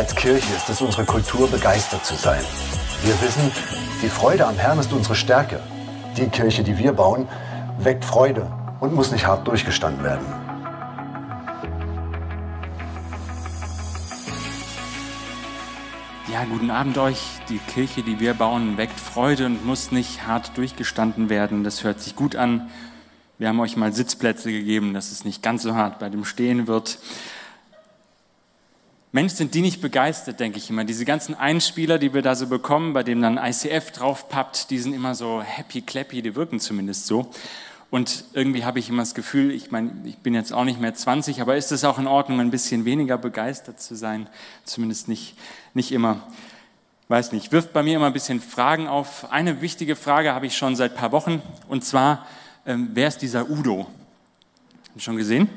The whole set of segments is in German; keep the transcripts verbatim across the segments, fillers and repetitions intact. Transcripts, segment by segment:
Als Kirche ist es unsere Kultur, begeistert zu sein. Wir wissen, die Freude am Herrn ist unsere Stärke. Die Kirche, die wir bauen, weckt Freude und muss nicht hart durchgestanden werden. Ja, guten Abend euch. Die Kirche, die wir bauen, weckt Freude und muss nicht hart durchgestanden werden. Das hört sich gut an. Wir haben euch mal Sitzplätze gegeben, dass es nicht ganz so hart bei dem Stehen wird. Mensch, sind die nicht begeistert, denke ich immer. Diese ganzen Einspieler, die wir da so bekommen, bei denen dann I C F draufpappt, die sind immer so happy, clappy, die wirken zumindest so. Und irgendwie habe ich immer das Gefühl, ich meine, ich bin jetzt auch nicht mehr zwanzig, aber ist es auch in Ordnung, ein bisschen weniger begeistert zu sein? Zumindest nicht, nicht immer. Weiß nicht, wirft bei mir immer ein bisschen Fragen auf. Eine wichtige Frage habe ich schon seit ein paar Wochen, und zwar, ähm, wer ist dieser Udo? Habt ihr schon gesehen?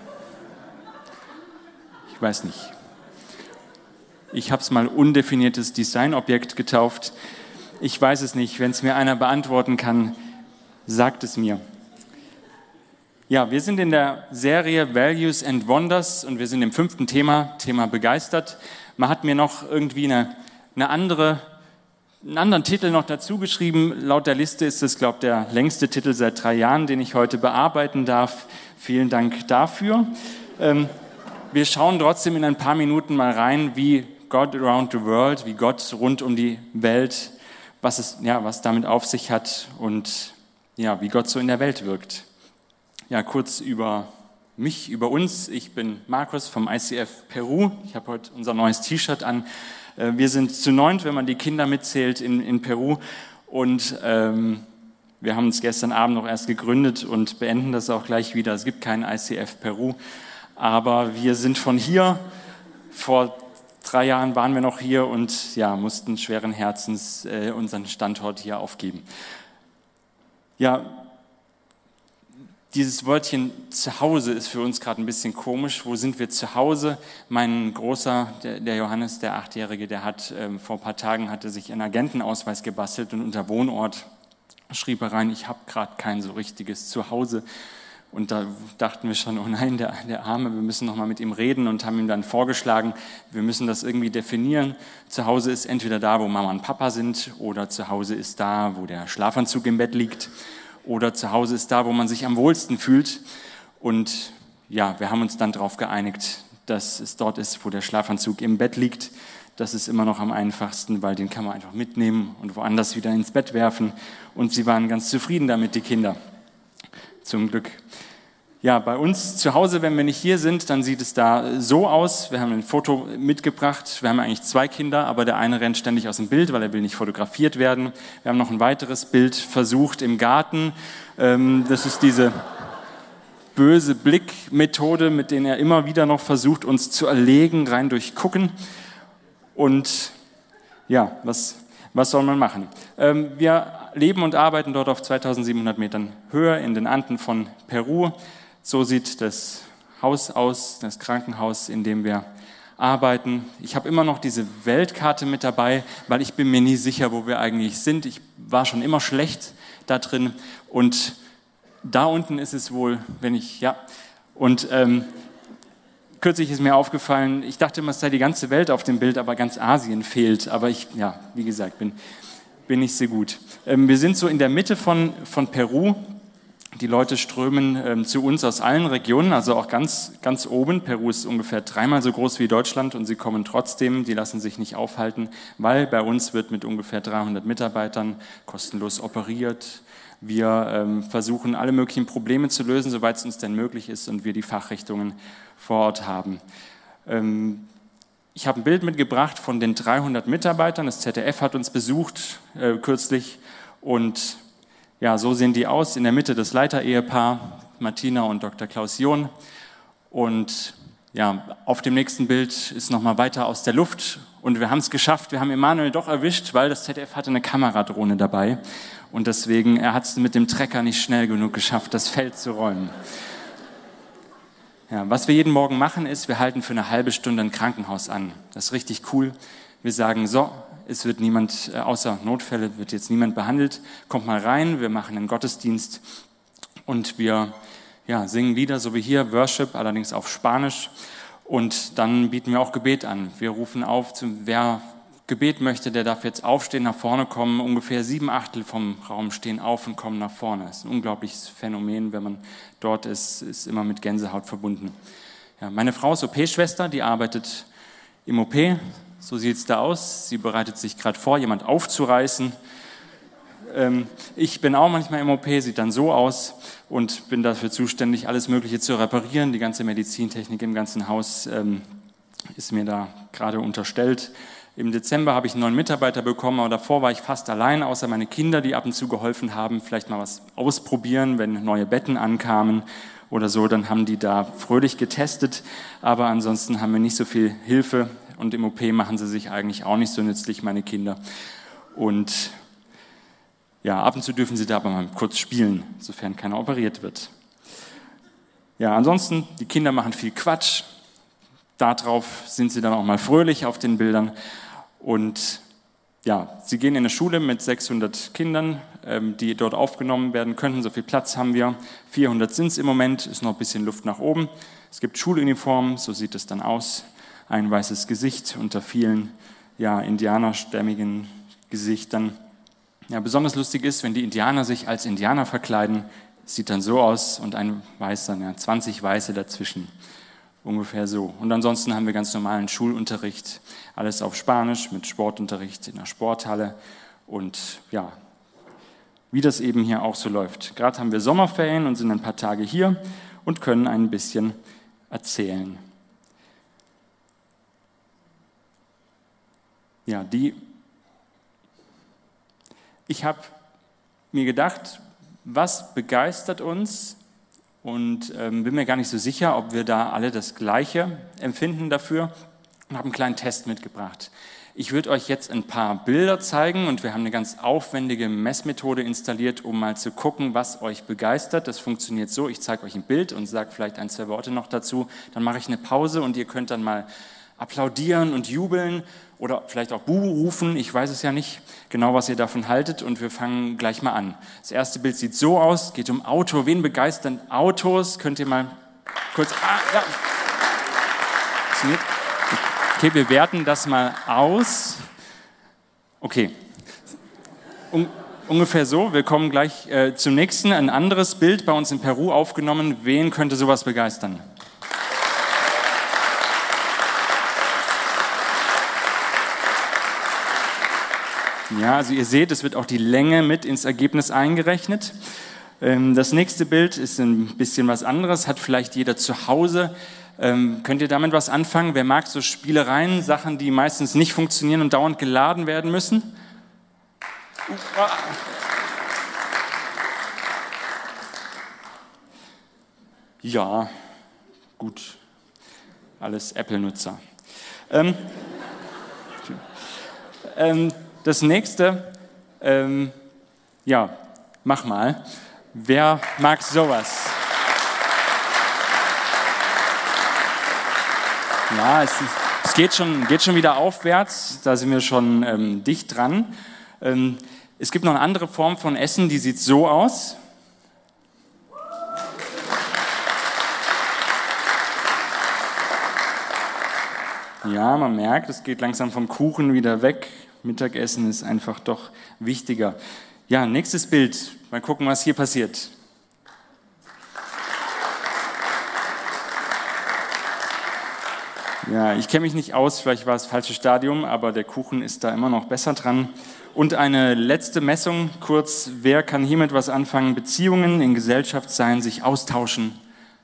Ich weiß nicht. Ich habe es mal undefiniertes Designobjekt getauft. Ich weiß es nicht. Wenn es mir einer beantworten kann, sagt es mir. Ja, wir sind in der Serie Values and Wonders und wir sind im fünften Thema, Thema begeistert. Man hat mir noch irgendwie eine, eine andere, einen anderen Titel noch dazu geschrieben. Laut der Liste ist es, glaube ich, der längste Titel seit drei Jahren, den ich heute bearbeiten darf. Vielen Dank dafür. Ähm, wir schauen trotzdem in ein paar Minuten mal rein, wie God around the world, wie Gott rund um die Welt, was es, ja, was damit auf sich hat und ja, wie Gott so in der Welt wirkt. Ja, kurz über mich, über uns. Ich bin Markus vom I C F Peru. Ich habe heute unser neues T-Shirt an. Wir sind zu neunt, wenn man die Kinder mitzählt, in, in Peru. Und ähm, wir haben uns gestern Abend noch erst gegründet und beenden das auch gleich wieder. Es gibt keinen I C F Peru. Aber wir sind von hier. Vor drei Jahren waren wir noch hier und ja, mussten schweren Herzens äh, unseren Standort hier aufgeben. Ja, dieses Wörtchen Zuhause ist für uns gerade ein bisschen komisch. Wo sind wir zu Hause? Mein Großer, der, der Johannes, der Achtjährige, der hat ähm, vor ein paar Tagen hatte sich einen Agentenausweis gebastelt und unter Wohnort schrieb er rein, ich habe gerade kein so richtiges Zuhause. Und da dachten wir schon, oh nein, der, der Arme, wir müssen noch mal mit ihm reden und haben ihm dann vorgeschlagen, wir müssen das irgendwie definieren. Zuhause ist entweder da, wo Mama und Papa sind, oder zu Hause ist da, wo der Schlafanzug im Bett liegt. Oder zu Hause ist da, wo man sich am wohlsten fühlt. Und ja, wir haben uns dann darauf geeinigt, dass es dort ist, wo der Schlafanzug im Bett liegt. Das ist immer noch am einfachsten, weil den kann man einfach mitnehmen und woanders wieder ins Bett werfen. Und sie waren ganz zufrieden damit, die Kinder. Zum Glück. Ja, bei uns zu Hause, wenn wir nicht hier sind, dann sieht es da so aus. Wir haben ein Foto mitgebracht. Wir haben eigentlich zwei Kinder, aber der eine rennt ständig aus dem Bild, weil er will nicht fotografiert werden. Wir haben noch ein weiteres Bild versucht im Garten. Das ist diese böse Blickmethode, mit der er immer wieder noch versucht, uns zu erlegen, rein durch Gucken. Und ja, was, was soll man machen? Wir leben und arbeiten dort auf zweitausendsiebenhundert Metern Höhe in den Anden von Peru. So sieht das Haus aus, das Krankenhaus, in dem wir arbeiten. Ich habe immer noch diese Weltkarte mit dabei, weil ich bin mir nie sicher, wo wir eigentlich sind. Ich war schon immer schlecht da drin. Und da unten ist es wohl, wenn ich, ja. Und ähm, kürzlich ist mir aufgefallen, ich dachte immer, es sei die ganze Welt auf dem Bild, aber ganz Asien fehlt. Aber ich, ja, wie gesagt, bin, bin nicht so gut. Ähm, wir sind so in der Mitte von, von Peru. Die Leute strömen ähm, zu uns aus allen Regionen, also auch ganz, ganz oben. Peru ist ungefähr dreimal so groß wie Deutschland und sie kommen trotzdem, die lassen sich nicht aufhalten, weil bei uns wird mit ungefähr dreihundert Mitarbeitern kostenlos operiert. Wir ähm, versuchen, alle möglichen Probleme zu lösen, soweit es uns denn möglich ist und wir die Fachrichtungen vor Ort haben. Ähm, ich habe ein Bild mitgebracht von den dreihundert Mitarbeitern. Das Z D F hat uns besucht äh, kürzlich und ja, so sehen die aus. In der Mitte das Leiterehepaar, Martina und Doktor Klaus John. Und ja, auf dem nächsten Bild ist nochmal weiter aus der Luft. Und wir haben es geschafft, wir haben Emanuel doch erwischt, weil das Z D F hatte eine Kameradrohne dabei. Und deswegen, er hat es mit dem Trecker nicht schnell genug geschafft, das Feld zu räumen. Ja, was wir jeden Morgen machen, ist, wir halten für eine halbe Stunde ein Krankenhaus an. Das ist richtig cool. Wir sagen, so, es wird niemand, außer Notfälle wird jetzt niemand behandelt. Kommt mal rein, wir machen einen Gottesdienst und wir ja, singen Lieder, so wie hier, Worship, allerdings auf Spanisch. Und dann bieten wir auch Gebet an. Wir rufen auf, wer Gebet möchte, der darf jetzt aufstehen, nach vorne kommen. Ungefähr sieben Achtel vom Raum stehen auf und kommen nach vorne. Das ist ein unglaubliches Phänomen, wenn man dort ist, ist immer mit Gänsehaut verbunden. Ja, meine Frau ist O P-Schwester, die arbeitet im O P. So sieht es da aus. Sie bereitet sich gerade vor, jemand aufzureißen. Ähm, ich bin auch manchmal im O P, sieht dann so aus und bin dafür zuständig, alles Mögliche zu reparieren. Die ganze Medizintechnik im ganzen Haus ähm, ist mir da gerade unterstellt. Im Dezember habe ich einen neuen Mitarbeiter bekommen, aber davor war ich fast allein, außer meine Kinder, die ab und zu geholfen haben, vielleicht mal was ausprobieren, wenn neue Betten ankamen oder so, dann haben die da fröhlich getestet, aber ansonsten haben wir nicht so viel Hilfe und im O P machen sie sich eigentlich auch nicht so nützlich, meine Kinder. Und ja, ab und zu dürfen sie da aber mal kurz spielen, sofern keiner operiert wird. Ja, ansonsten, die Kinder machen viel Quatsch. Darauf sind sie dann auch mal fröhlich auf den Bildern. Und ja, sie gehen in eine Schule mit sechshundert Kindern, ähm, die dort aufgenommen werden könnten. So viel Platz haben wir. vierhundert sind es im Moment, ist noch ein bisschen Luft nach oben. Es gibt Schuluniformen, so sieht es dann aus. Ein weißes Gesicht unter vielen ja, indianerstämmigen Gesichtern. Ja, besonders lustig ist, wenn die Indianer sich als Indianer verkleiden, sieht dann so aus und ein Weißer, ja, zwanzig Weiße dazwischen. Ungefähr so. Und ansonsten haben wir ganz normalen Schulunterricht, alles auf Spanisch mit Sportunterricht in der Sporthalle und ja, wie das eben hier auch so läuft. Gerade haben wir Sommerferien und sind ein paar Tage hier und können ein bisschen erzählen. Ja, die. Ich habe mir gedacht, was begeistert uns? Und ähm, bin mir gar nicht so sicher, ob wir da alle das Gleiche empfinden dafür und habe einen kleinen Test mitgebracht. Ich würde euch jetzt ein paar Bilder zeigen und wir haben eine ganz aufwendige Messmethode installiert, um mal zu gucken, was euch begeistert. Das funktioniert so, ich zeige euch ein Bild und sage vielleicht ein, zwei Worte noch dazu. Dann mache ich eine Pause und ihr könnt dann mal applaudieren und jubeln oder vielleicht auch Buh rufen, ich weiß es ja nicht genau, was ihr davon haltet und wir fangen gleich mal an. Das erste Bild sieht so aus, geht um Auto. Wen begeistern Autos? Könnt ihr mal kurz... Ah, ja. Okay, wir werten das mal aus. Okay, um, ungefähr so, wir kommen gleich äh, zum nächsten. Ein anderes Bild bei uns in Peru aufgenommen. Wen könnte sowas begeistern? Ja, also ihr seht, es wird auch die Länge mit ins Ergebnis eingerechnet. Das nächste Bild ist ein bisschen was anderes, hat vielleicht jeder zu Hause. Könnt ihr damit was anfangen? Wer mag so Spielereien, Sachen, die meistens nicht funktionieren und dauernd geladen werden müssen? Ja, gut, alles Apple-Nutzer. Ähm, ähm, Das nächste, ähm, ja, mach mal. Wer mag sowas? Ja, es, es geht, schon, geht schon wieder aufwärts, da sind wir schon ähm, dicht dran. Ähm, es gibt noch eine andere Form von Essen, die sieht so aus. Ja, man merkt, es geht langsam vom Kuchen wieder weg. Mittagessen ist einfach doch wichtiger. Ja, nächstes Bild. Mal gucken, was hier passiert. Ja, ich kenne mich nicht aus, vielleicht war es das falsche Stadium, aber der Kuchen ist da immer noch besser dran. Und eine letzte Messung, kurz, wer kann hiermit was anfangen? Beziehungen in Gesellschaft sein, sich austauschen.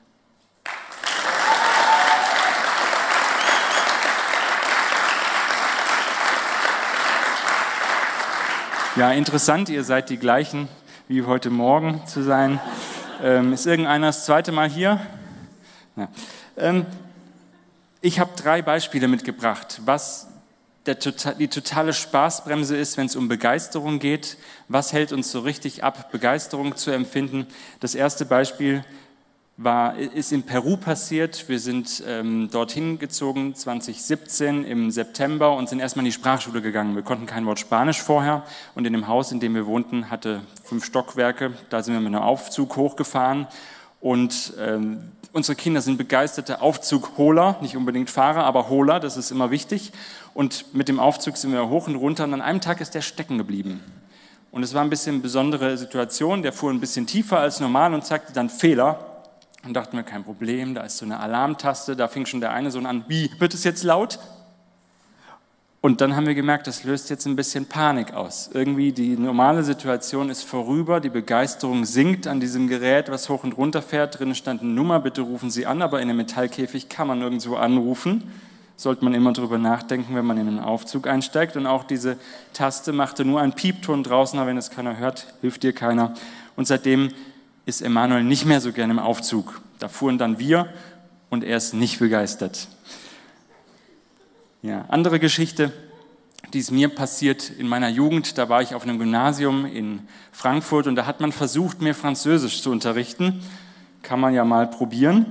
Ja, interessant, ihr seid die gleichen wie heute Morgen zu sein. Ähm, ist irgendeiner das zweite Mal hier? Ja. Ähm, ich habe drei Beispiele mitgebracht, was der, tota-, die totale Spaßbremse ist, wenn es um Begeisterung geht. Was hält uns so richtig ab, Begeisterung zu empfinden? Das erste Beispiel war, ist in Peru passiert. Wir sind ähm, dorthin gezogen, zwanzig siebzehn im September und sind erstmal in die Sprachschule gegangen. Wir konnten kein Wort Spanisch vorher und in dem Haus, in dem wir wohnten, hatte fünf Stockwerke. Da sind wir mit einem Aufzug hochgefahren Und ähm, unsere Kinder sind begeisterte Aufzugholer, nicht unbedingt Fahrer, aber Holer, das ist immer wichtig. Und mit dem Aufzug sind wir hoch und runter und an einem Tag ist der stecken geblieben. Und es war ein bisschen eine besondere Situation, der fuhr ein bisschen tiefer als normal und zeigte dann Fehler. Und dachten wir, kein Problem, da ist so eine Alarmtaste, da fing schon der eine Sohn an, wie, wird es jetzt laut? Und dann haben wir gemerkt, das löst jetzt ein bisschen Panik aus. Irgendwie die normale Situation ist vorüber, die Begeisterung sinkt an diesem Gerät, was hoch und runter fährt. Drinnen stand eine Nummer, bitte rufen Sie an, aber in einem Metallkäfig kann man nirgendwo anrufen. Sollte man immer drüber nachdenken, wenn man in einen Aufzug einsteigt. Und auch diese Taste machte nur einen Piepton draußen, aber wenn es keiner hört, hilft dir keiner. Und seitdem ist Emanuel nicht mehr so gerne im Aufzug. Da fuhren dann wir und er ist nicht begeistert. Ja, andere Geschichte, die ist mir passiert in meiner Jugend. Da war ich auf einem Gymnasium in Frankfurt und da hat man versucht, mir Französisch zu unterrichten. Kann man ja mal probieren.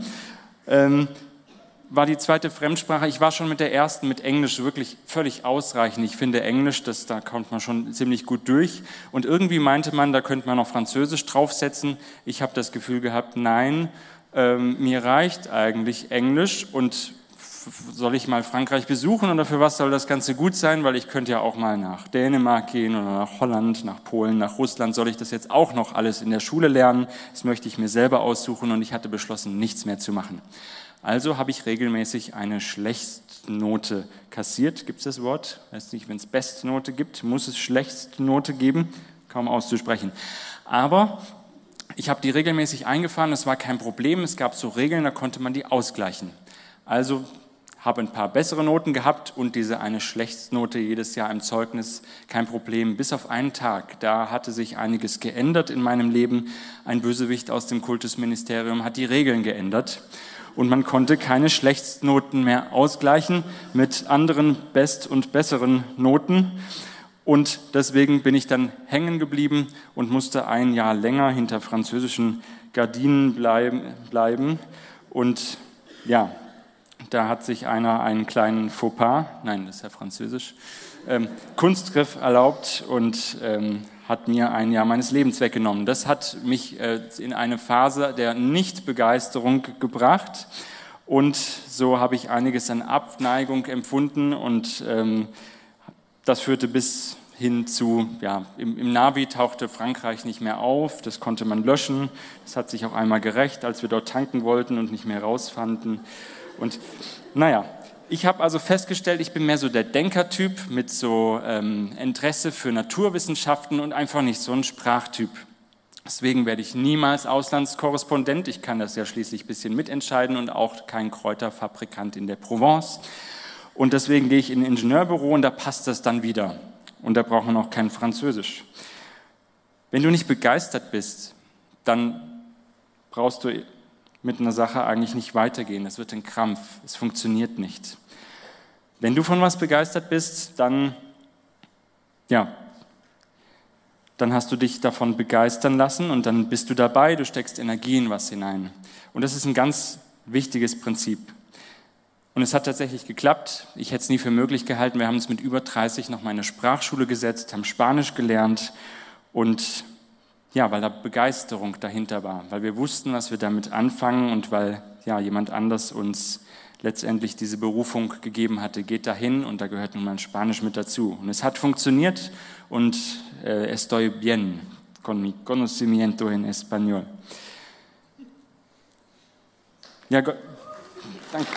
Ähm, war die zweite Fremdsprache. Ich war schon mit der ersten, mit Englisch, wirklich völlig ausreichend. Ich finde Englisch, das, da kommt man schon ziemlich gut durch. Und irgendwie meinte man, da könnte man noch Französisch draufsetzen. Ich habe das Gefühl gehabt, nein, ähm, mir reicht eigentlich Englisch und soll ich mal Frankreich besuchen oder für was soll das Ganze gut sein? Weil ich könnte ja auch mal nach Dänemark gehen oder nach Holland, nach Polen, nach Russland. Soll ich das jetzt auch noch alles in der Schule lernen? Das möchte ich mir selber aussuchen und ich hatte beschlossen, nichts mehr zu machen. Also habe ich regelmäßig eine Schlechtnote kassiert. Gibt es das Wort? Weiß nicht, wenn es Bestnote gibt, muss es Schlechtnote geben. Kaum auszusprechen. Aber ich habe die regelmäßig eingefahren, das war kein Problem. Es gab so Regeln, da konnte man die ausgleichen. Also habe ein paar bessere Noten gehabt und diese eine Schlechtsnote jedes Jahr im Zeugnis, kein Problem. Bis auf einen Tag, da hatte sich einiges geändert in meinem Leben. Ein Bösewicht aus dem Kultusministerium hat die Regeln geändert und man konnte keine Schlechtsnoten mehr ausgleichen mit anderen best- und besseren Noten. Und deswegen bin ich dann hängen geblieben und musste ein Jahr länger hinter französischen Gardinen bleiben. bleiben. Und ja, da hat sich einer einen kleinen Fauxpas, nein, das ist ja französisch, ähm, Kunstgriff erlaubt und ähm, hat mir ein Jahr meines Lebens weggenommen. Das hat mich äh, in eine Phase der Nichtbegeisterung gebracht und so habe ich einiges an Abneigung empfunden und ähm, das führte bis hin zu, ja, im, im Navi tauchte Frankreich nicht mehr auf, das konnte man löschen, das hat sich auch einmal gerecht, als wir dort tanken wollten und nicht mehr rausfanden. Und naja, ich habe also festgestellt, ich bin mehr so der Denkertyp mit so ähm, Interesse für Naturwissenschaften und einfach nicht so ein Sprachtyp. Deswegen werde ich niemals Auslandskorrespondent, ich kann das ja schließlich ein bisschen mitentscheiden und auch kein Kräuterfabrikant in der Provence. Und deswegen gehe ich in ein Ingenieurbüro und da passt das dann wieder. Und da braucht man auch kein Französisch. Wenn du nicht begeistert bist, dann brauchst du mit einer Sache eigentlich nicht weitergehen. Es wird ein Krampf, es funktioniert nicht. Wenn du von was begeistert bist, dann, ja, dann hast du dich davon begeistern lassen und dann bist du dabei, du steckst Energie in was hinein. Und das ist ein ganz wichtiges Prinzip. Und es hat tatsächlich geklappt. Ich hätte es nie für möglich gehalten. Wir haben uns mit über dreißig noch mal in eine Sprachschule gesetzt, haben Spanisch gelernt und ja, weil da Begeisterung dahinter war, weil wir wussten, was wir damit anfangen und weil ja, jemand anders uns letztendlich diese Berufung gegeben hatte, geht dahin und da gehört nun mal Spanisch mit dazu. Und es hat funktioniert und äh, estoy bien con mi conocimiento en español. Ja, Gott, danke.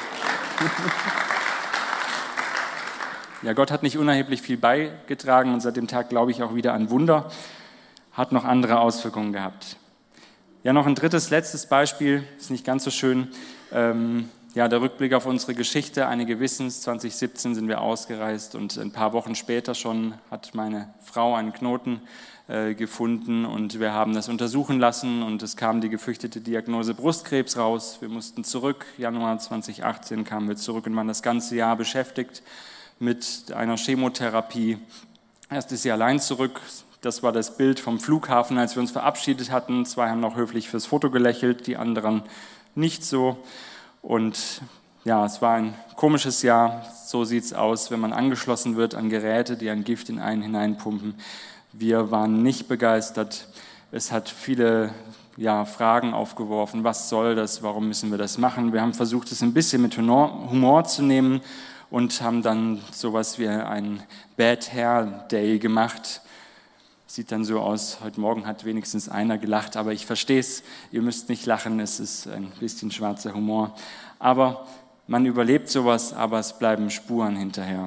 Ja, Gott hat nicht unerheblich viel beigetragen und seit dem Tag glaube ich auch wieder an Wunder. Hat noch andere Auswirkungen gehabt. Ja, noch ein drittes, letztes Beispiel, ist nicht ganz so schön. Ähm, ja, der Rückblick auf unsere Geschichte. Einige wissen es, zwanzig siebzehn sind wir ausgereist und ein paar Wochen später schon hat meine Frau einen Knoten äh, gefunden und wir haben das untersuchen lassen und es kam die gefürchtete Diagnose Brustkrebs raus. Wir mussten zurück, Januar zwanzig achtzehn kamen wir zurück und waren das ganze Jahr beschäftigt mit einer Chemotherapie. Erst ist sie allein zurück. Das war das Bild vom Flughafen, als wir uns verabschiedet hatten. Zwei haben noch höflich fürs Foto gelächelt, die anderen nicht so. Und ja, es war ein komisches Jahr. So sieht es aus, wenn man angeschlossen wird an Geräte, die ein Gift in einen hineinpumpen. Wir waren nicht begeistert. Es hat viele ja, Fragen aufgeworfen, was soll das, warum müssen wir das machen. Wir haben versucht, es ein bisschen mit Humor zu nehmen und haben dann sowas wie einen Bad Hair Day gemacht. Sieht dann so aus, heute Morgen hat wenigstens einer gelacht, aber ich verstehe es, ihr müsst nicht lachen, es ist ein bisschen schwarzer Humor. Aber man überlebt sowas, aber es bleiben Spuren hinterher.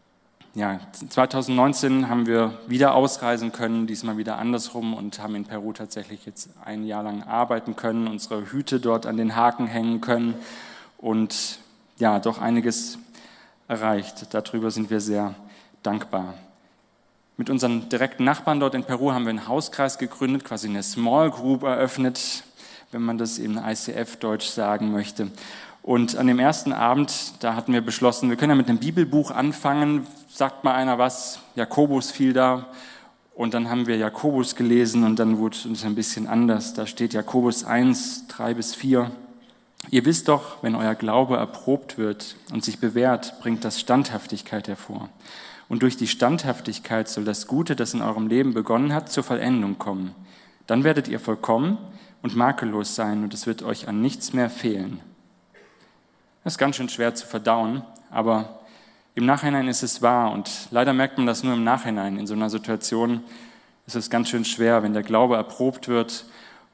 Ja, zwanzig neunzehn haben wir wieder ausreisen können, diesmal wieder andersrum und haben in Peru tatsächlich jetzt ein Jahr lang arbeiten können, unsere Hüte dort an den Haken hängen können und ja, doch einiges erreicht. Darüber sind wir sehr dankbar. Mit unseren direkten Nachbarn dort in Peru haben wir einen Hauskreis gegründet, quasi eine Small Group eröffnet, wenn man das in I C F-Deutsch sagen möchte. Und an dem ersten Abend, da hatten wir beschlossen, wir können ja mit einem Bibelbuch anfangen, sagt mal einer was, Jakobus fiel da und dann haben wir Jakobus gelesen und dann wurde es uns ein bisschen anders. Da steht Jakobus eins, drei bis vier. Ihr wisst doch, wenn euer Glaube erprobt wird und sich bewährt, bringt das Standhaftigkeit hervor. Und durch die Standhaftigkeit soll das Gute, das in eurem Leben begonnen hat, zur Vollendung kommen. Dann werdet ihr vollkommen und makellos sein und es wird euch an nichts mehr fehlen. Das ist ganz schön schwer zu verdauen, aber im Nachhinein ist es wahr und leider merkt man das nur im Nachhinein. In so einer Situation ist es ganz schön schwer, wenn der Glaube erprobt wird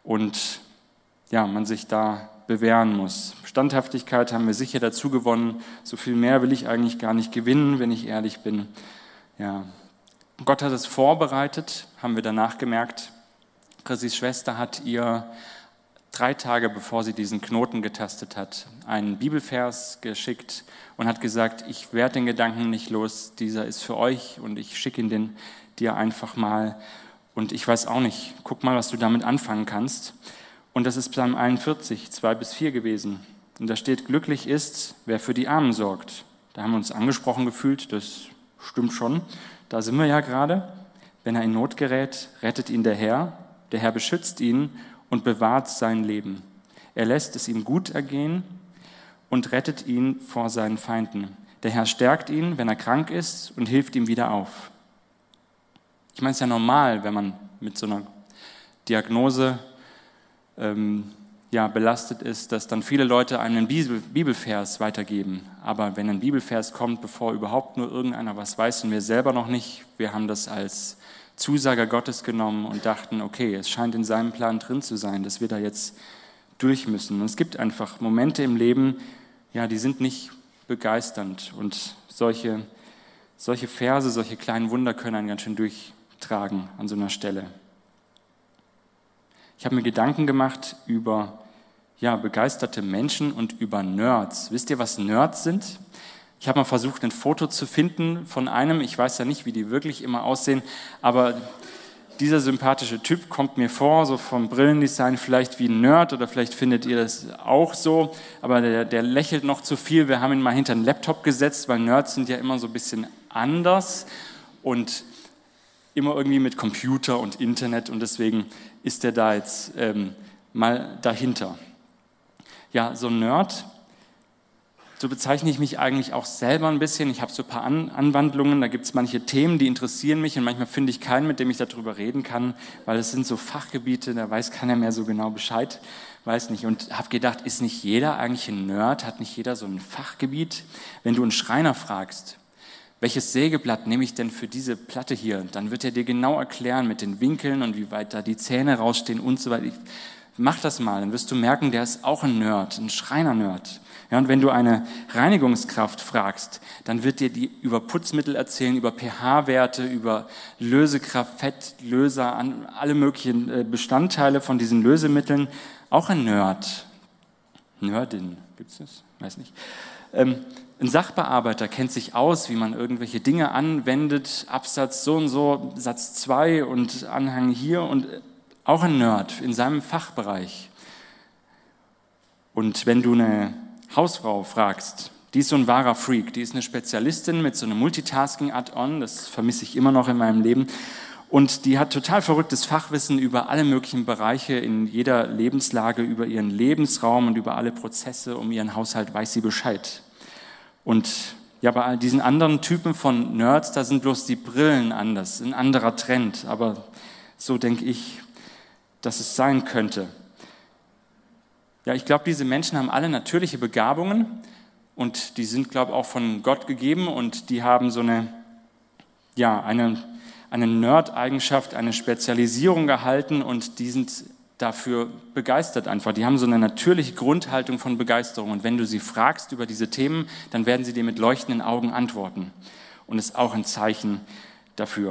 und ja, man sich da bewähren muss. Standhaftigkeit haben wir sicher dazu gewonnen. So viel mehr will ich eigentlich gar nicht gewinnen, wenn ich ehrlich bin. Ja. Gott hat es vorbereitet, haben wir danach gemerkt. Chrissys Schwester hat ihr drei Tage, bevor sie diesen Knoten getastet hat, einen Bibelvers geschickt und hat gesagt, ich werde den Gedanken nicht los, dieser ist für euch und ich schicke ihn den, dir einfach mal. Und ich weiß auch nicht, guck mal, was du damit anfangen kannst. Und das ist Psalm einundvierzig, zwei bis vier gewesen. Und da steht, glücklich ist, wer für die Armen sorgt. Da haben wir uns angesprochen gefühlt, das stimmt schon. Da sind wir ja gerade. Wenn er in Not gerät, rettet ihn der Herr. Der Herr beschützt ihn und bewahrt sein Leben. Er lässt es ihm gut ergehen und rettet ihn vor seinen Feinden. Der Herr stärkt ihn, wenn er krank ist, und hilft ihm wieder auf. Ich meine, es ist ja normal, wenn man mit so einer Diagnose ähm, ja, belastet ist, dass dann viele Leute einem einen Bibel, Bibelvers weitergeben. Aber wenn ein Bibelvers kommt, bevor überhaupt nur irgendeiner was weiß und wir selber noch nicht, wir haben das als Zusager Gottes genommen und dachten, okay, es scheint in seinem Plan drin zu sein, dass wir da jetzt durch müssen. Und es gibt einfach Momente im Leben, ja, die sind nicht begeisternd und solche, solche Verse, solche kleinen Wunder können einen ganz schön durchtragen an so einer Stelle. Ich habe mir Gedanken gemacht über ja, begeisterte Menschen und über Nerds. Wisst ihr, was Nerds sind? Ich habe mal versucht, ein Foto zu finden von einem, ich weiß ja nicht, wie die wirklich immer aussehen, aber dieser sympathische Typ kommt mir vor, so vom Brillendesign vielleicht wie ein Nerd oder vielleicht findet ihr das auch so, aber der, der lächelt noch zu viel. Wir haben ihn mal hinter einen Laptop gesetzt, weil Nerds sind ja immer so ein bisschen anders und immer irgendwie mit Computer und Internet und deswegen ist er da jetzt ähm, mal dahinter. Ja, so ein Nerd, so bezeichne ich mich eigentlich auch selber ein bisschen. Ich habe so ein paar An- Anwandlungen, da gibt es manche Themen, die interessieren mich und manchmal finde ich keinen, mit dem ich darüber reden kann, weil es sind so Fachgebiete, da weiß keiner mehr so genau Bescheid, weiß nicht. Und habe gedacht, ist nicht jeder eigentlich ein Nerd, hat nicht jeder so ein Fachgebiet? Wenn du einen Schreiner fragst, welches Sägeblatt nehme ich denn für diese Platte hier? Dann wird er dir genau erklären mit den Winkeln und wie weit da die Zähne rausstehen und so weiter. Ich, mach das mal, dann wirst du merken, der ist auch ein Nerd, ein Schreiner-Nerd. Ja, und wenn du eine Reinigungskraft fragst, dann wird dir die über Putzmittel erzählen, über pH-Werte, über Lösekraft, Fett, Löser, alle möglichen Bestandteile von diesen Lösemitteln. Auch ein Nerd. Nerdin, gibt's das? Weiß nicht. Ähm, ein Sachbearbeiter kennt sich aus, wie man irgendwelche Dinge anwendet, Absatz so und so, Satz zwei und Anhang hier und auch ein Nerd in seinem Fachbereich. Und wenn du eine Hausfrau fragst, die ist so ein wahrer Freak, die ist eine Spezialistin mit so einem Multitasking-Add-on, das vermisse ich immer noch in meinem Leben, und die hat total verrücktes Fachwissen über alle möglichen Bereiche in jeder Lebenslage, über ihren Lebensraum und über alle Prozesse um ihren Haushalt weiß sie Bescheid. Und ja, bei all diesen anderen Typen von Nerds, da sind bloß die Brillen anders, ein anderer Trend, aber so denke ich, dass es sein könnte. Ja, ich glaube, diese Menschen haben alle natürliche Begabungen und die sind, glaube ich, auch von Gott gegeben und die haben so eine, ja, eine, eine Nerd-Eigenschaft, eine Spezialisierung erhalten und die sind dafür begeistert einfach. Die haben so eine natürliche Grundhaltung von Begeisterung und wenn du sie fragst über diese Themen, dann werden sie dir mit leuchtenden Augen antworten und ist auch ein Zeichen dafür.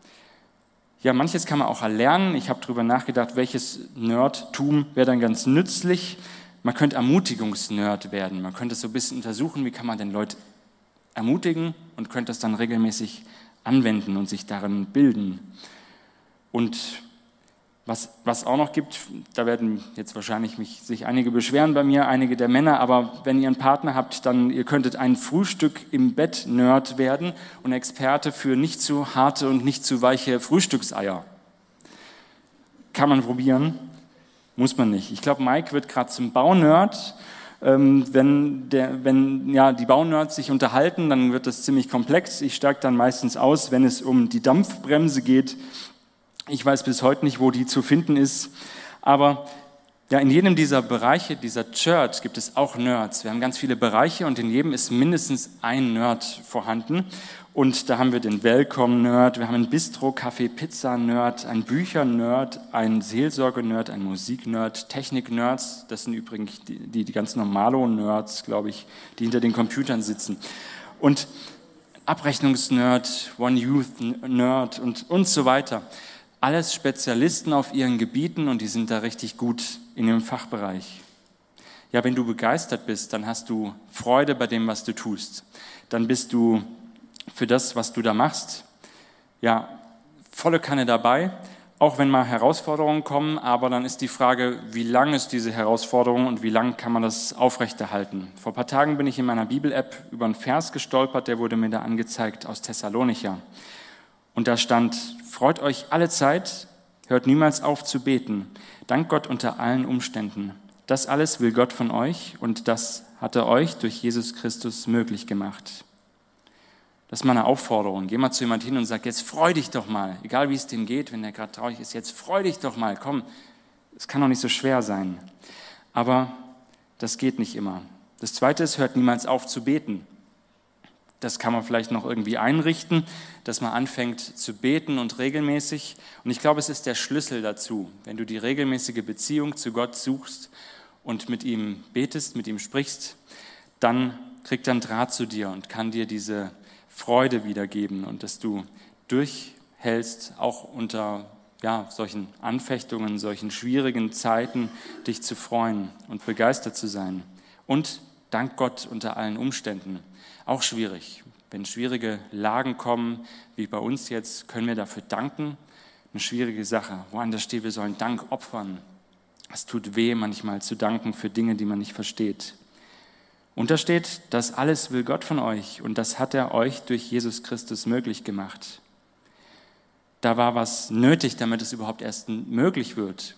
Ja, manches kann man auch erlernen. Ich habe darüber nachgedacht, welches Nerdtum wäre dann ganz nützlich. Man könnte Ermutigungsnerd werden. Man könnte so ein bisschen untersuchen, wie kann man denn Leute ermutigen und könnte das dann regelmäßig anwenden und sich darin bilden. Und was, was auch noch gibt, da werden jetzt wahrscheinlich mich, sich einige beschweren bei mir, einige der Männer, aber wenn ihr einen Partner habt, dann ihr könntet ein Frühstück im Bett Nerd werden und Experte für nicht zu harte und nicht zu weiche Frühstückseier. Kann man probieren, muss man nicht. Ich glaube, Mike wird gerade zum Baunerd. Ähm, wenn der, wenn ja, die Baunerds sich unterhalten, dann wird das ziemlich komplex. Ich steige dann meistens aus, wenn es um die Dampfbremse geht. Ich weiß bis heute nicht, wo die zu finden ist, aber ja, in jedem dieser Bereiche, dieser Church, gibt es auch Nerds. Wir haben ganz viele Bereiche und in jedem ist mindestens ein Nerd vorhanden. Und da haben wir den Welcome-Nerd, wir haben einen Bistro, Kaffee, Pizza-Nerd, einen Bücher-Nerd, einen Seelsorge-Nerd, einen Musik-Nerd, Technik-Nerds, das sind übrigens die, die, die ganz Normalo-Nerds, glaube ich, die hinter den Computern sitzen. Und Abrechnungs-Nerd, One-Youth-Nerd und, und so weiter. Alles Spezialisten auf ihren Gebieten und die sind da richtig gut in ihrem Fachbereich. Ja, wenn du begeistert bist, dann hast du Freude bei dem, was du tust. Dann bist du für das, was du da machst, ja, volle Kanne dabei, auch wenn mal Herausforderungen kommen, aber dann ist die Frage, wie lang ist diese Herausforderung und wie lang kann man das aufrechterhalten. Vor ein paar Tagen bin ich in meiner Bibel-App über einen Vers gestolpert, der wurde mir da angezeigt aus Thessalonicher. Und da stand, freut euch alle Zeit, hört niemals auf zu beten, dankt Gott unter allen Umständen. Das alles will Gott von euch und das hat er euch durch Jesus Christus möglich gemacht. Das ist mal eine Aufforderung. Geh mal zu jemand hin und sag, jetzt freu dich doch mal, egal wie es dem geht, wenn der gerade traurig ist, jetzt freu dich doch mal, komm, es kann doch nicht so schwer sein. Aber das geht nicht immer. Das Zweite ist, hört niemals auf zu beten. Das kann man vielleicht noch irgendwie einrichten, dass man anfängt zu beten und regelmäßig. Und ich glaube, es ist der Schlüssel dazu. Wenn du die regelmäßige Beziehung zu Gott suchst und mit ihm betest, mit ihm sprichst, dann kriegt er einen Draht zu dir und kann dir diese Freude wiedergeben und dass du durchhältst, auch unter ja, solchen Anfechtungen, solchen schwierigen Zeiten, dich zu freuen und begeistert zu sein. Und dank Gott unter allen Umständen. Auch schwierig. Wenn schwierige Lagen kommen, wie bei uns jetzt, können wir dafür danken. Eine schwierige Sache. Woanders steht, wir sollen Dank opfern. Es tut weh, manchmal zu danken für Dinge, die man nicht versteht. Und da steht, das alles will Gott von euch und das hat er euch durch Jesus Christus möglich gemacht. Da war was nötig, damit es überhaupt erst möglich wird.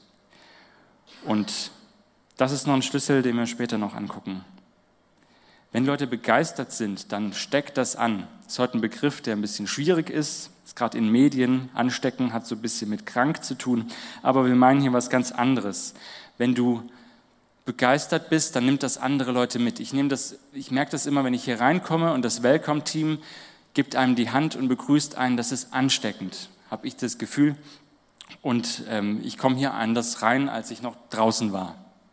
Und das ist noch ein Schlüssel, den wir später noch angucken. Wenn Leute begeistert sind, dann steckt das an. Das ist heute ein Begriff, der ein bisschen schwierig ist. Das ist gerade in Medien. Anstecken hat so ein bisschen mit krank zu tun. Aber wir meinen hier was ganz anderes. Wenn du begeistert bist, dann nimmt das andere Leute mit. Ich nehme das, ich merke das immer, wenn ich hier reinkomme und das Welcome-Team gibt einem die Hand und begrüßt einen. Das ist ansteckend, habe ich das Gefühl. Und ähm, ich komme hier anders rein, als ich noch draußen war.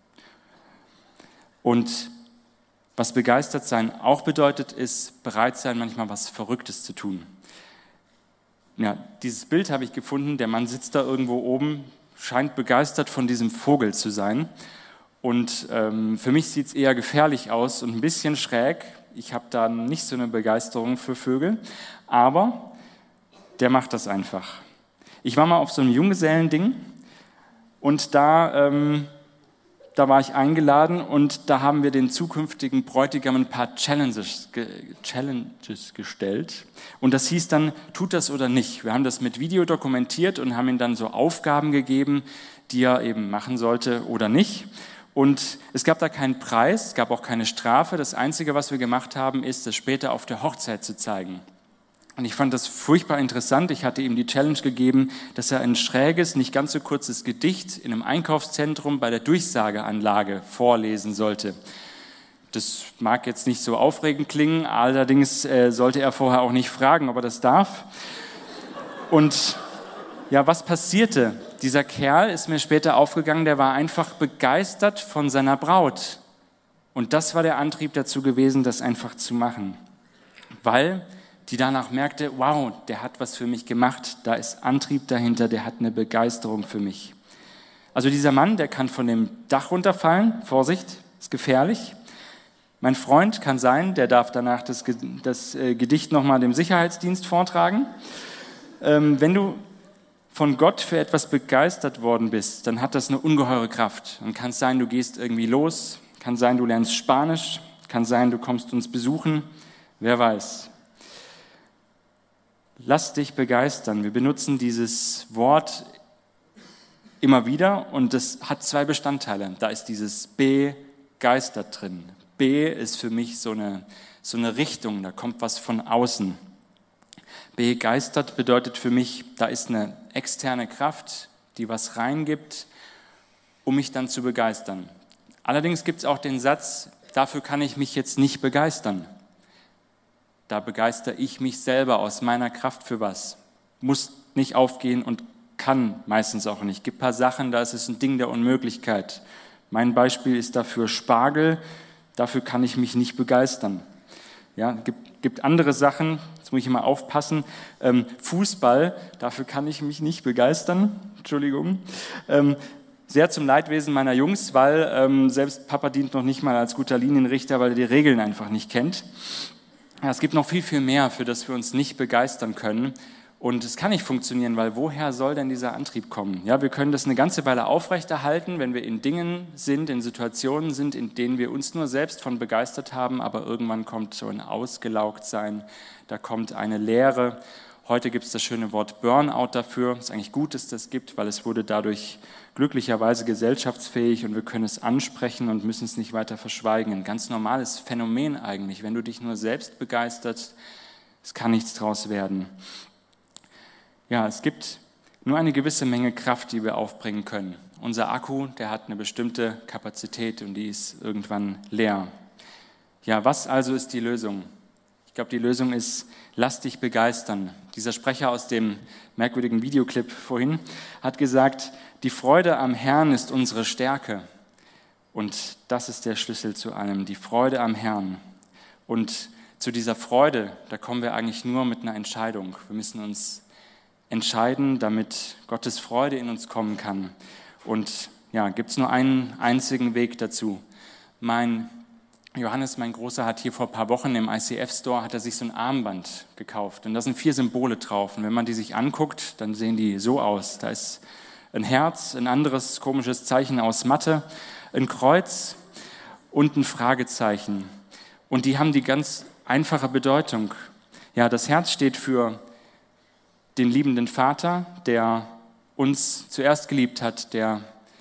Und was begeistert sein auch bedeutet, ist bereit sein, manchmal was Verrücktes zu tun. Ja, dieses Bild habe ich gefunden, der Mann sitzt da irgendwo oben, scheint begeistert von diesem Vogel zu sein. Und ähm, für mich sieht es eher gefährlich aus und ein bisschen schräg. Ich habe da nicht so eine Begeisterung für Vögel, aber der macht das einfach. Ich war mal auf so einem Junggesellending und da... Ähm, Da war ich eingeladen und da haben wir den zukünftigen Bräutigam ein paar Challenges, Challenges gestellt. Und das hieß dann, tut das oder nicht. Wir haben das mit Video dokumentiert und haben ihm dann so Aufgaben gegeben, die er eben machen sollte oder nicht. Und es gab da keinen Preis, es gab auch keine Strafe. Das Einzige, was wir gemacht haben, ist, das später auf der Hochzeit zu zeigen. Und ich fand das furchtbar interessant. Ich hatte ihm die Challenge gegeben, dass er ein schräges, nicht ganz so kurzes Gedicht in einem Einkaufszentrum bei der Durchsageanlage vorlesen sollte. Das mag jetzt nicht so aufregend klingen, allerdings äh, sollte er vorher auch nicht fragen, ob er das darf. Und ja, was passierte? Dieser Kerl ist mir später aufgegangen, der war einfach begeistert von seiner Braut. Und das war der Antrieb dazu gewesen, das einfach zu machen. Weil die danach merkte, wow, der hat was für mich gemacht, da ist Antrieb dahinter, der hat eine Begeisterung für mich. Also dieser Mann, der kann von dem Dach runterfallen, Vorsicht, ist gefährlich. Mein Freund kann sein, der darf danach das, das Gedicht nochmal dem Sicherheitsdienst vortragen. Ähm, wenn du von Gott für etwas begeistert worden bist, dann hat das eine ungeheure Kraft. Dann kann es sein, du gehst irgendwie los, kann sein, du lernst Spanisch, kann sein, du kommst uns besuchen, wer weiß. Lass dich begeistern. Wir benutzen dieses Wort immer wieder und das hat zwei Bestandteile. Da ist dieses begeistert drin. B ist für mich so eine, so eine Richtung, da kommt was von außen. Begeistert bedeutet für mich, da ist eine externe Kraft, die was reingibt, um mich dann zu begeistern. Allerdings gibt es auch den Satz, dafür kann ich mich jetzt nicht begeistern. Da begeistere ich mich selber aus meiner Kraft für was. Muss nicht aufgehen und kann meistens auch nicht. Es gibt ein paar Sachen, da ist es ein Ding der Unmöglichkeit. Mein Beispiel ist dafür Spargel, dafür kann ich mich nicht begeistern. Ja, gibt, gibt andere Sachen, jetzt muss ich immer aufpassen, ähm, Fußball, dafür kann ich mich nicht begeistern, Entschuldigung. Ähm, sehr zum Leidwesen meiner Jungs, weil ähm, selbst Papa dient noch nicht mal als guter Linienrichter, weil er die Regeln einfach nicht kennt. Ja, es gibt noch viel, viel mehr, für das wir uns nicht begeistern können. Und es kann nicht funktionieren, weil woher soll denn dieser Antrieb kommen? Ja, wir können das eine ganze Weile aufrechterhalten, wenn wir in Dingen sind, in Situationen sind, in denen wir uns nur selbst von begeistert haben, aber irgendwann kommt so ein Ausgelaugtsein, da kommt eine Leere. Heute gibt es das schöne Wort Burnout dafür. Es ist eigentlich gut, dass es das gibt, weil es wurde dadurch glücklicherweise gesellschaftsfähig und wir können es ansprechen und müssen es nicht weiter verschweigen. Ein ganz normales Phänomen eigentlich. Wenn du dich nur selbst begeisterst, es kann nichts draus werden. Ja, es gibt nur eine gewisse Menge Kraft, die wir aufbringen können. Unser Akku, der hat eine bestimmte Kapazität und die ist irgendwann leer. Ja, was also ist die Lösung? Ich glaube, die Lösung ist, lass dich begeistern. Dieser Sprecher aus dem merkwürdigen Videoclip vorhin hat gesagt, die Freude am Herrn ist unsere Stärke. Und das ist der Schlüssel zu allem, die Freude am Herrn. Und zu dieser Freude, da kommen wir eigentlich nur mit einer Entscheidung. Wir müssen uns entscheiden, damit Gottes Freude in uns kommen kann. Und ja, gibt es nur einen einzigen Weg dazu. Mein Johannes, mein Großer, hat hier vor ein paar Wochen im I C F-Store, hat er sich so ein Armband gekauft. Und da sind vier Symbole drauf. Und wenn man die sich anguckt, dann sehen die so aus. Da ist ein Herz, ein anderes komisches Zeichen aus Matte, ein Kreuz und ein Fragezeichen. Und die haben die ganz einfache Bedeutung. Ja, das Herz steht für den liebenden Vater, der uns zuerst geliebt hat, der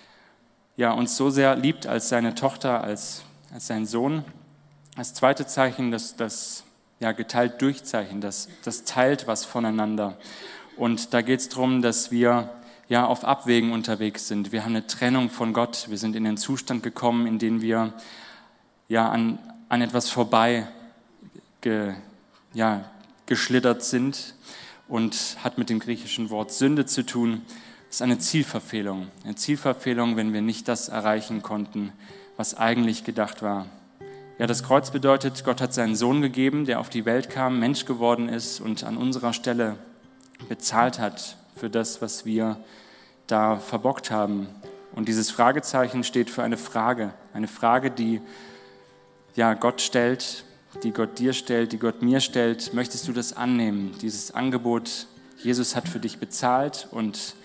ja, uns so sehr liebt als seine Tochter, als, als sein Sohn. Das zweite Zeichen, das, das ja, geteilt Durchzeichen, das, das teilt was voneinander. Und da geht es darum, dass wir ja, auf Abwägen unterwegs sind. Wir haben eine Trennung von Gott. Wir sind in den Zustand gekommen, in dem wir ja, an, an etwas vorbei ge, ja, geschlittert sind und hat mit dem griechischen Wort Sünde zu tun. Das ist eine Zielverfehlung. Eine Zielverfehlung, wenn wir nicht das erreichen konnten, was eigentlich gedacht war. Ja, das Kreuz bedeutet, Gott hat seinen Sohn gegeben, der auf die Welt kam, Mensch geworden ist und an unserer Stelle bezahlt hat für das, was wir da verbockt haben. Und dieses Fragezeichen steht für eine Frage. Eine Frage, die ja, Gott stellt, die Gott dir stellt, die Gott mir stellt. Möchtest du das annehmen? Dieses Angebot, Jesus hat für dich bezahlt und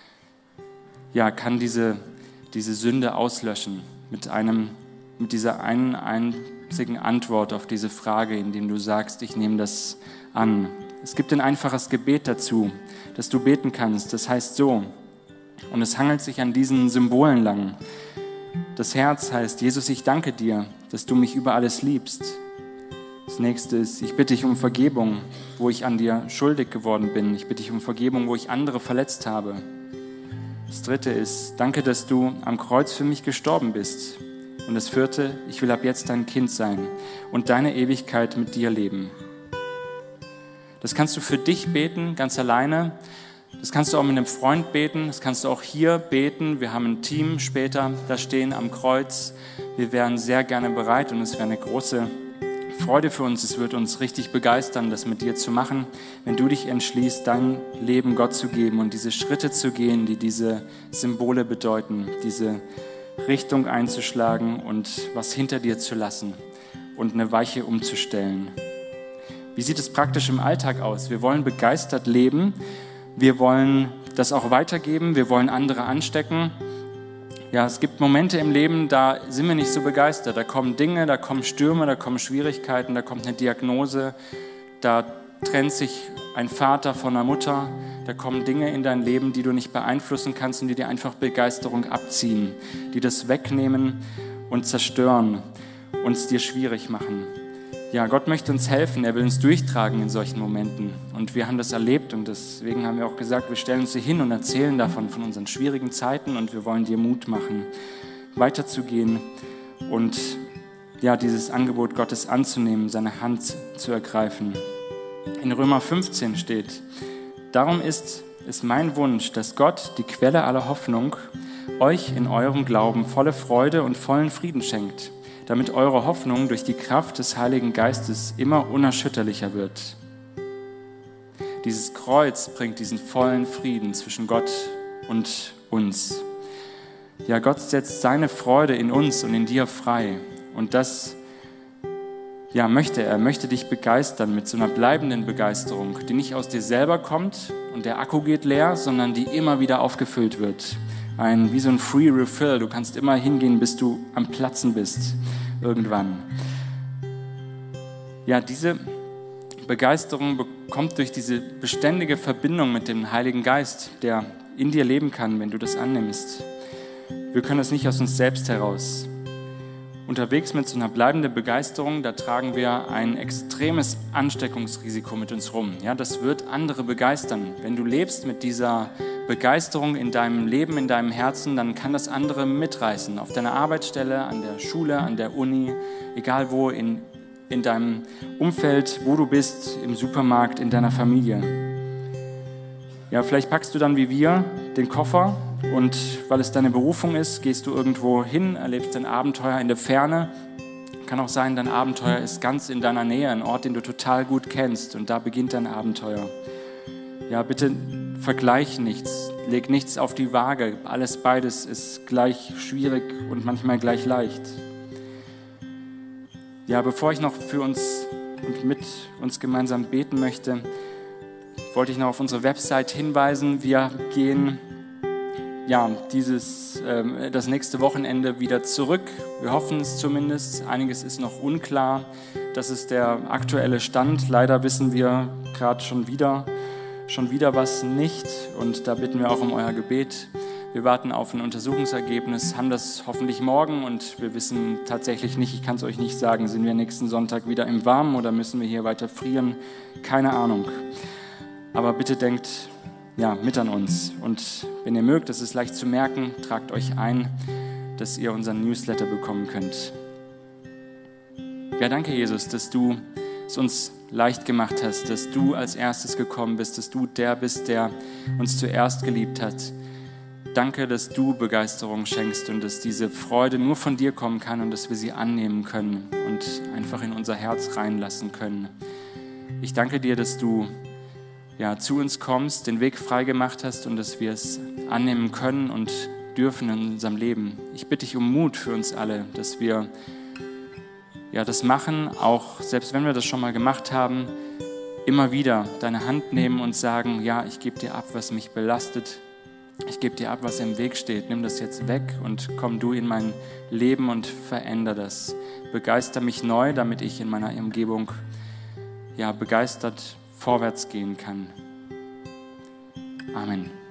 ja, kann diese, diese Sünde auslöschen mit, einem, mit dieser einen einzigen Antwort auf diese Frage, indem du sagst, ich nehme das an. Es gibt ein einfaches Gebet dazu, das du beten kannst. Das heißt so, und es hangelt sich an diesen Symbolen lang. Das Herz heißt, Jesus, ich danke dir, dass du mich über alles liebst. Das nächste ist, ich bitte dich um Vergebung, wo ich an dir schuldig geworden bin. Ich bitte dich um Vergebung, wo ich andere verletzt habe. Das dritte ist, danke, dass du am Kreuz für mich gestorben bist. Und das vierte, ich will ab jetzt dein Kind sein und deine Ewigkeit mit dir leben. Das kannst du für dich beten, ganz alleine. Das kannst du auch mit einem Freund beten. Das kannst du auch hier beten. Wir haben ein Team später da stehen am Kreuz. Wir wären sehr gerne bereit und es wäre eine große Freude für uns. Es wird uns richtig begeistern, das mit dir zu machen, wenn du dich entschließt, dein Leben Gott zu geben und diese Schritte zu gehen, die diese Symbole bedeuten, diese Richtung einzuschlagen und was hinter dir zu lassen und eine Weiche umzustellen. Wie sieht es praktisch im Alltag aus? Wir wollen begeistert leben, wir wollen das auch weitergeben, wir wollen andere anstecken. Ja, es gibt Momente im Leben, da sind wir nicht so begeistert. Da kommen Dinge, da kommen Stürme, da kommen Schwierigkeiten, da kommt eine Diagnose, da trennt sich ein Vater von einer Mutter, da kommen Dinge in dein Leben, die du nicht beeinflussen kannst und die dir einfach Begeisterung abziehen, die das wegnehmen und zerstören und es dir schwierig machen. Ja, Gott möchte uns helfen, er will uns durchtragen in solchen Momenten und wir haben das erlebt und deswegen haben wir auch gesagt, wir stellen uns hier hin und erzählen davon, von unseren schwierigen Zeiten und wir wollen dir Mut machen, weiterzugehen und ja, dieses Angebot Gottes anzunehmen, seine Hand zu ergreifen. In Römer fünfzehn steht, darum ist es mein Wunsch, dass Gott, die Quelle aller Hoffnung, euch in eurem Glauben volle Freude und vollen Frieden schenkt, damit eure Hoffnung durch die Kraft des Heiligen Geistes immer unerschütterlicher wird. Dieses Kreuz bringt diesen vollen Frieden zwischen Gott und uns. Ja, Gott setzt seine Freude in uns und in dir frei. Und das ja, möchte er. Er möchte dich begeistern mit so einer bleibenden Begeisterung, die nicht aus dir selber kommt und der Akku geht leer, sondern die immer wieder aufgefüllt wird. Ein, wie so ein Free Refill. Du kannst immer hingehen, bis du am Platzen bist. Irgendwann. Ja, diese Begeisterung bekommt durch diese beständige Verbindung mit dem Heiligen Geist, der in dir leben kann, wenn du das annimmst. Wir können das nicht aus uns selbst heraus. Unterwegs mit so einer bleibenden Begeisterung, da tragen wir ein extremes Ansteckungsrisiko mit uns rum. Ja, das wird andere begeistern. Wenn du lebst mit dieser Begeisterung in deinem Leben, in deinem Herzen, dann kann das andere mitreißen. Auf deiner Arbeitsstelle, an der Schule, an der Uni, egal wo, in, in deinem Umfeld, wo du bist, im Supermarkt, in deiner Familie. Ja, vielleicht packst du dann wie wir den Koffer und weil es deine Berufung ist, gehst du irgendwo hin, erlebst ein Abenteuer in der Ferne. Kann auch sein, dein Abenteuer ist ganz in deiner Nähe, ein Ort, den du total gut kennst und da beginnt dein Abenteuer. Ja, bitte vergleich nichts, leg nichts auf die Waage. Alles beides ist gleich schwierig und manchmal gleich leicht. Ja, bevor ich noch für uns und mit uns gemeinsam beten möchte, wollte ich noch auf unsere Website hinweisen. Wir gehen ja, dieses, äh, das nächste Wochenende wieder zurück. Wir hoffen es zumindest. Einiges ist noch unklar. Das ist der aktuelle Stand. Leider wissen wir gerade schon wieder, schon wieder was nicht. Und da bitten wir auch um euer Gebet. Wir warten auf ein Untersuchungsergebnis, haben das hoffentlich morgen und wir wissen tatsächlich nicht, ich kann es euch nicht sagen, sind wir nächsten Sonntag wieder im Warmen oder müssen wir hier weiter frieren? Keine Ahnung. Aber bitte denkt ja, mit an uns. Und wenn ihr mögt, das ist leicht zu merken, tragt euch ein, dass ihr unseren Newsletter bekommen könnt. Ja, danke Jesus, dass du es uns leicht gemacht hast, dass du als erstes gekommen bist, dass du der bist, der uns zuerst geliebt hat. Danke, dass du Begeisterung schenkst und dass diese Freude nur von dir kommen kann und dass wir sie annehmen können und einfach in unser Herz reinlassen können. Ich danke dir, dass du ja, zu uns kommst, den Weg frei gemacht hast und dass wir es annehmen können und dürfen in unserem Leben. Ich bitte dich um Mut für uns alle, dass wir ja, das machen, auch selbst wenn wir das schon mal gemacht haben, immer wieder deine Hand nehmen und sagen, ja, ich gebe dir ab, was mich belastet. Ich gebe dir ab, was im Weg steht. Nimm das jetzt weg und komm du in mein Leben und veränder das. Begeister mich neu, damit ich in meiner Umgebung ja, begeistert vorwärts gehen kann. Amen.